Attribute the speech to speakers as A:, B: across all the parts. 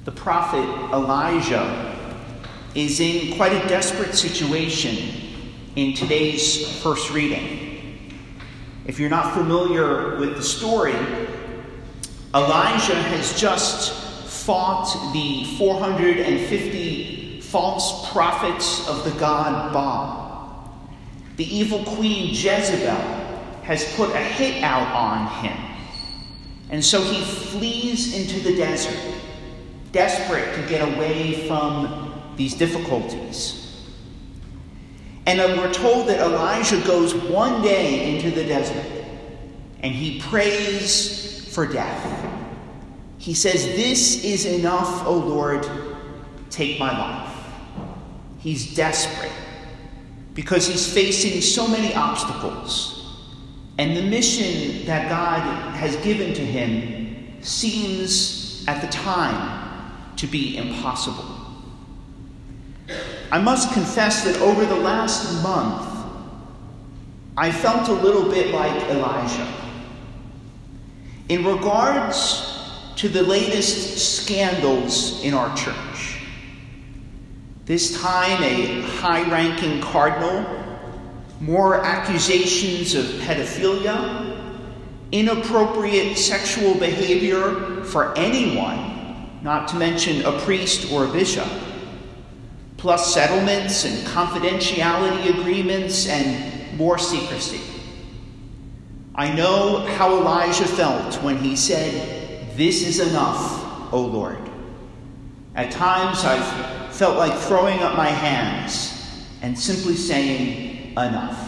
A: The prophet Elijah is in quite a desperate situation in today's first reading. If you're not familiar with the story, Elijah has just fought the 450 false prophets of the god Baal. The evil queen Jezebel has put a hit out on him. And so he flees into the desert, desperate to get away from these difficulties. And we're told that Elijah goes one day into the desert and he prays for death. He says, "This is enough, O Lord, take my life." He's desperate because he's facing so many obstacles. And the mission that God has given to him seems, at the time, to be impossible. I must confess that over the last month, I felt a little bit like Elijah. In regards to the latest scandals in our church, this time a high-ranking cardinal, more accusations of pedophilia, inappropriate sexual behavior for anyone, not to mention a priest or a bishop, plus settlements and confidentiality agreements and more secrecy. I know how Elijah felt when he said, "This is enough, O Lord." At times I've felt like throwing up my hands and simply saying, "Enough."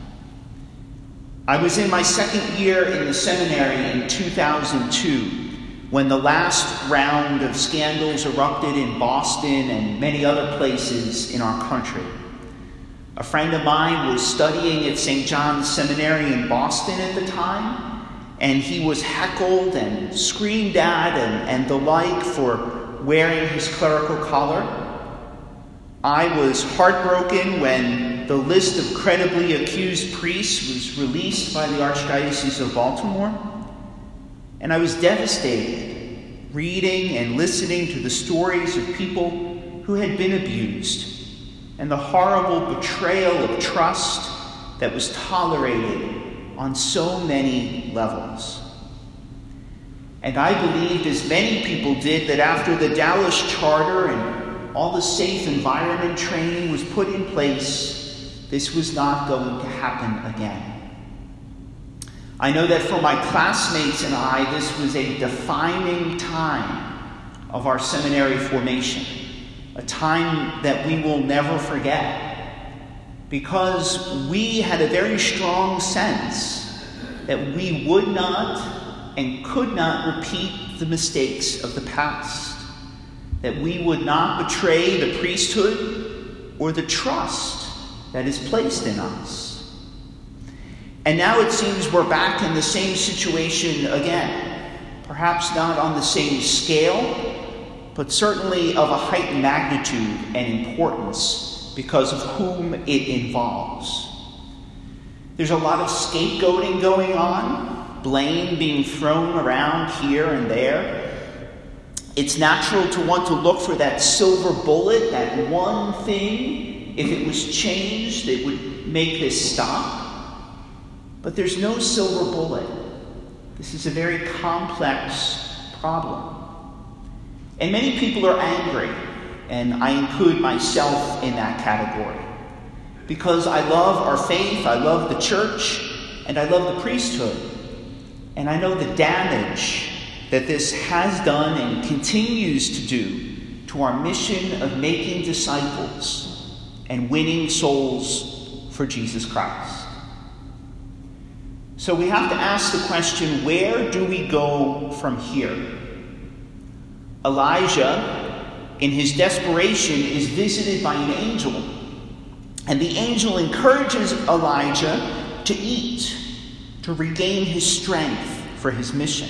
A: I was in my second year in the seminary in 2002 when the last round of scandals erupted in Boston and many other places in our country. A friend of mine was studying at St. John's Seminary in Boston at the time, and he was heckled and screamed at and the like for wearing his clerical collar. I was heartbroken when the list of credibly accused priests was released by the Archdiocese of Baltimore. And I was devastated reading and listening to the stories of people who had been abused and the horrible betrayal of trust that was tolerated on so many levels. And I believed, as many people did, that after the Dallas Charter and all the safe environment training was put in place, this was not going to happen again. I know that for my classmates and I, this was a defining time of our seminary formation, a time that we will never forget, because we had a very strong sense that we would not and could not repeat the mistakes of the past, that we would not betray the priesthood or the trust that is placed in us. And now it seems we're back in the same situation again, perhaps not on the same scale, but certainly of a heightened magnitude and importance because of whom it involves. There's a lot of scapegoating going on, blame being thrown around here and there. It's natural to want to look for that silver bullet, that one thing. If it was changed, it would make this stop. But there's no silver bullet. This is a very complex problem. And many people are angry, and I include myself in that category. Because I love our faith, I love the church, and I love the priesthood. And I know the damage that this has done and continues to do to our mission of making disciples and winning souls for Jesus Christ. So we have to ask the question, where do we go from here? Elijah, in his desperation, is visited by an angel. And the angel encourages Elijah to eat, to regain his strength for his mission.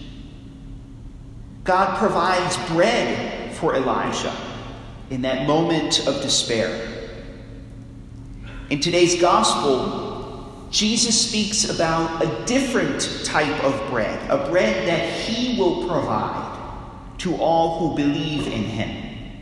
A: God provides bread for Elijah in that moment of despair. In today's gospel, Jesus speaks about a different type of bread, a bread that he will provide, to all who believe in him.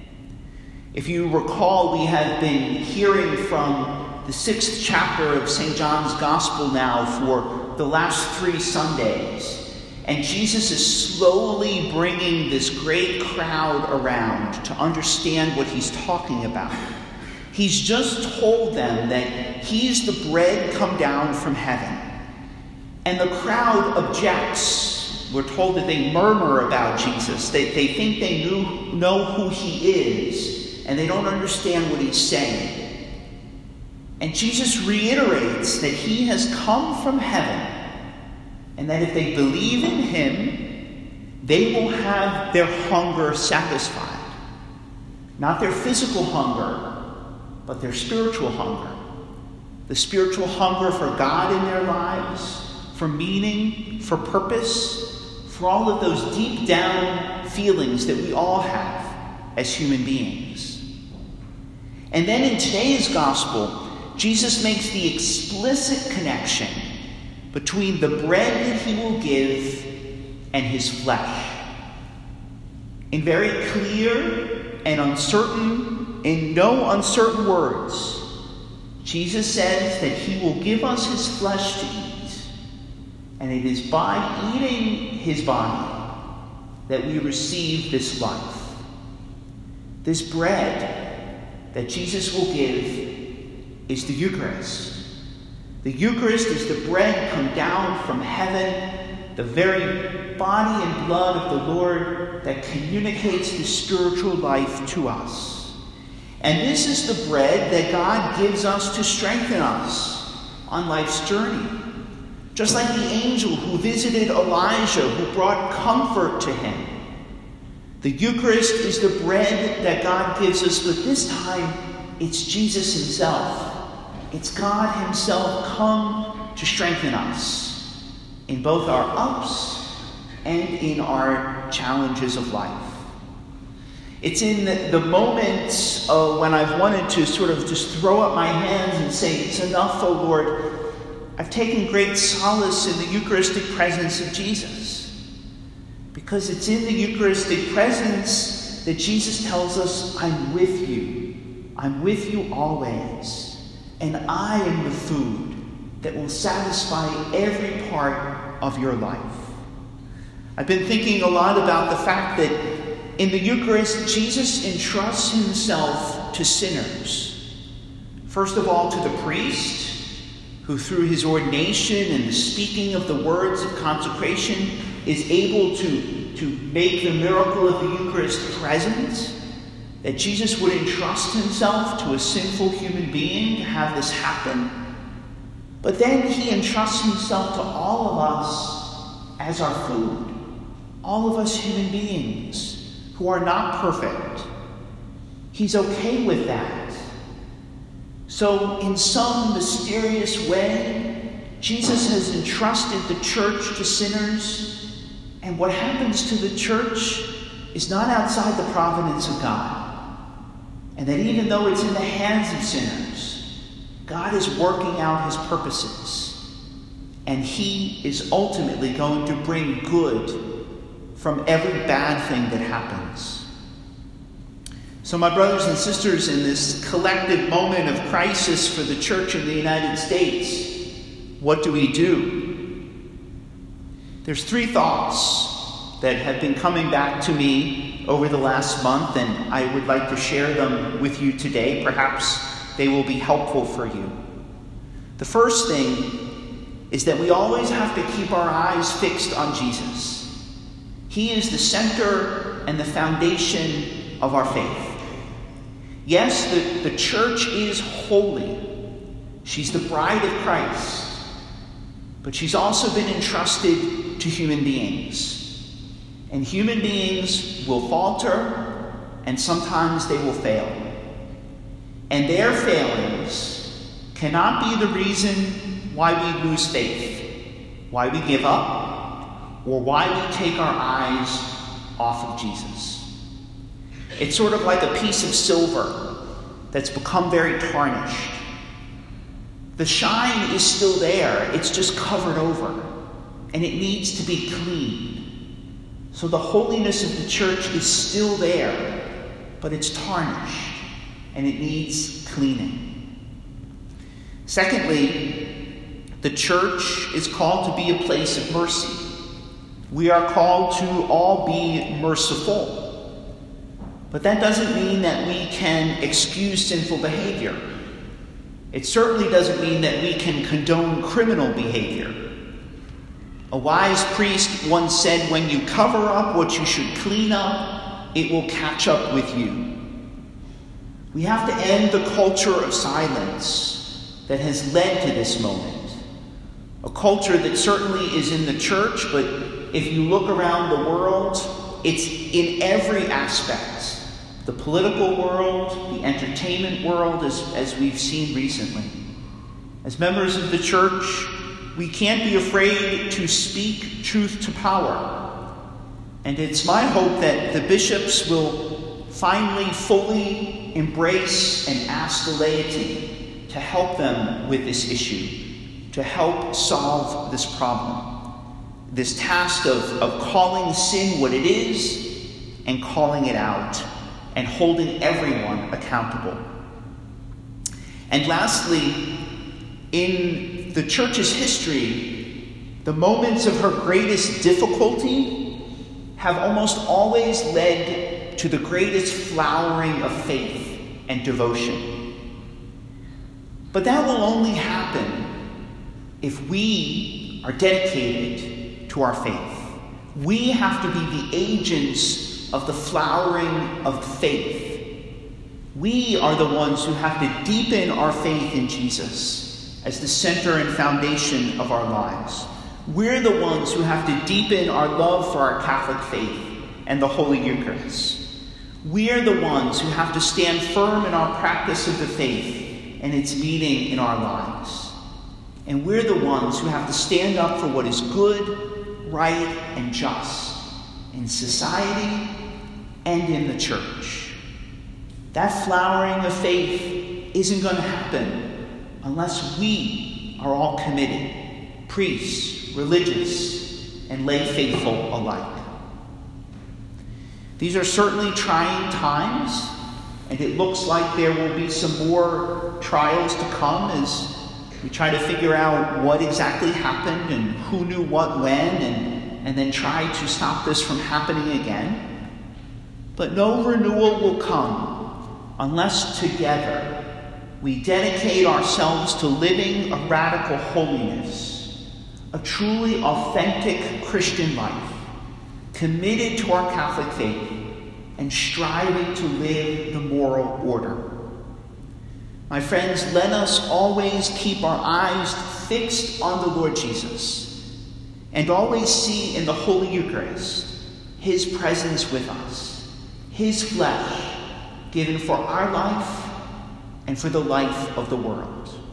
A: If you recall, we have been hearing from the 6th chapter of St. John's Gospel now for the last 3 Sundays. And Jesus is slowly bringing this great crowd around to understand what he's talking about. He's just told them that he's the bread come down from heaven. And the crowd objects. We're told that they murmur about Jesus. They think they know who he is, and they don't understand what he's saying. And Jesus reiterates that he has come from heaven, and that if they believe in him, they will have their hunger satisfied. Not their physical hunger, but their spiritual hunger. The spiritual hunger for God in their lives, for meaning, for purpose, for all of those deep down feelings that we all have as human beings. And then in today's gospel, Jesus makes the explicit connection between the bread that he will give and his flesh. In very clear and in no uncertain words, Jesus says that he will give us his flesh to eat. And it is by eating his body that we receive this life. This bread that Jesus will give is the Eucharist. The Eucharist is the bread come down from heaven, the very body and blood of the Lord that communicates the spiritual life to us. And this is the bread that God gives us to strengthen us on life's journey. Just like the angel who visited Elijah, who brought comfort to him. The Eucharist is the bread that God gives us, but this time it's Jesus himself. It's God himself come to strengthen us in both our ups and in our challenges of life. It's in the moments when I've wanted to sort of just throw up my hands and say, it's enough, O Lord. I've taken great solace in the Eucharistic presence of Jesus. Because it's in the Eucharistic presence that Jesus tells us, I'm with you. I'm with you always. And I am the food that will satisfy every part of your life. I've been thinking a lot about the fact that in the Eucharist, Jesus entrusts himself to sinners. First of all, to the priest, who through his ordination and the speaking of the words of consecration is able to make the miracle of the Eucharist present, that Jesus would entrust himself to a sinful human being to have this happen. But then he entrusts himself to all of us as our food, all of us human beings who are not perfect. He's okay with that. So in some mysterious way, Jesus has entrusted the church to sinners, and what happens to the church is not outside the providence of God. And that even though it's in the hands of sinners, God is working out his purposes, and he is ultimately going to bring good from every bad thing that happens. So my brothers and sisters, in this collective moment of crisis for the church in the United States, what do we do? There's 3 thoughts that have been coming back to me over the last month, and I would like to share them with you today. Perhaps they will be helpful for you. The first thing is that we always have to keep our eyes fixed on Jesus. He is the center and the foundation of our faith. Yes, the church is holy. She's the bride of Christ. But she's also been entrusted to human beings. And human beings will falter, and sometimes they will fail. And their failings cannot be the reason why we lose faith, why we give up, or why we take our eyes off of Jesus. It's sort of like a piece of silver that's become very tarnished. The shine is still there, it's just covered over, and it needs to be cleaned. So the holiness of the church is still there, but it's tarnished, and it needs cleaning. Secondly, the church is called to be a place of mercy. We are called to all be merciful. But that doesn't mean that we can excuse sinful behavior. It certainly doesn't mean that we can condone criminal behavior. A wise priest once said, when you cover up what you should clean up, it will catch up with you. We have to end the culture of silence that has led to this moment. A culture that certainly is in the church, but if you look around the world, it's in every aspect. The political world, the entertainment world, as we've seen recently. As members of the church, we can't be afraid to speak truth to power. And it's my hope that the bishops will finally fully embrace and ask the laity to help them with this issue, to help solve this problem. This task of calling sin what it is and calling it out and holding everyone accountable. And lastly, in the church's history, the moments of her greatest difficulty have almost always led to the greatest flowering of faith and devotion. But that will only happen if we are dedicated to our faith. We have to be the agents of the flowering of faith. We are the ones who have to deepen our faith in Jesus as the center and foundation of our lives. We're the ones who have to deepen our love for our Catholic faith and the Holy Eucharist. We're the ones who have to stand firm in our practice of the faith and its meaning in our lives. And we're the ones who have to stand up for what is good, right, and just in society and in the church. That flowering of faith isn't going to happen unless we are all committed, priests, religious, and lay faithful alike. These are certainly trying times, and it looks like there will be some more trials to come as we try to figure out what exactly happened and who knew what when, and then try to stop this from happening again. But no renewal will come unless together we dedicate ourselves to living a radical holiness, a truly authentic Christian life, committed to our Catholic faith and striving to live the moral order. My friends, let us always keep our eyes fixed on the Lord Jesus and always see in the Holy Eucharist his presence with us, his flesh given for our life and for the life of the world.